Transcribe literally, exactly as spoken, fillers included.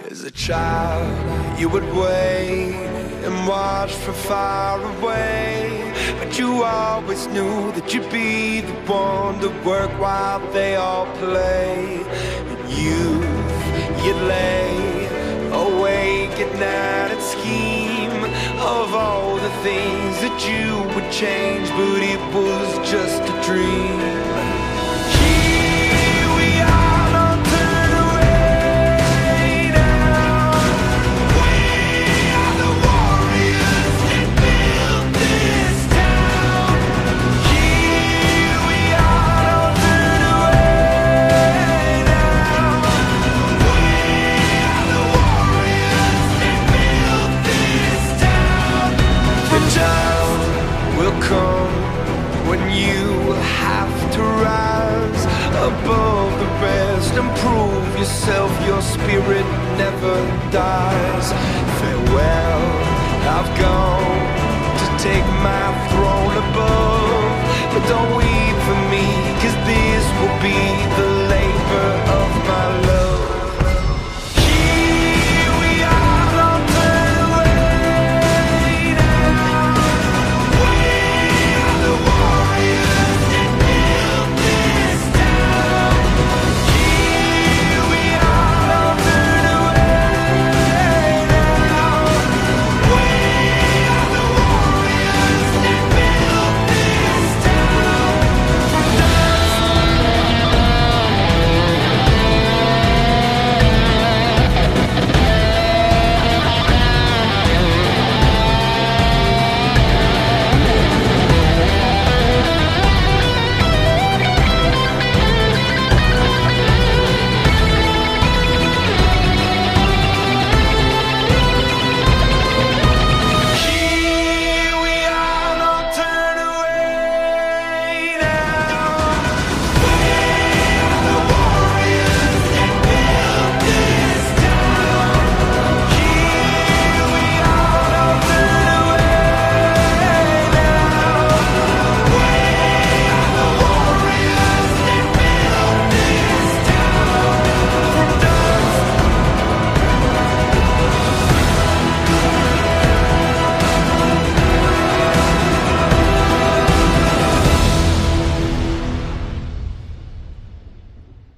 As a child, you would wait and watch from far away, but you always knew that you'd be the one to work while they all play. And youth, you'd lay awake at night and scheme of all the things that you would change, but it was just a dream. When you have to rise above the rest and prove yourself, your spirit never dies. Farewell, I've gone to take my throne above, but don't weep for me, 'cause this will be the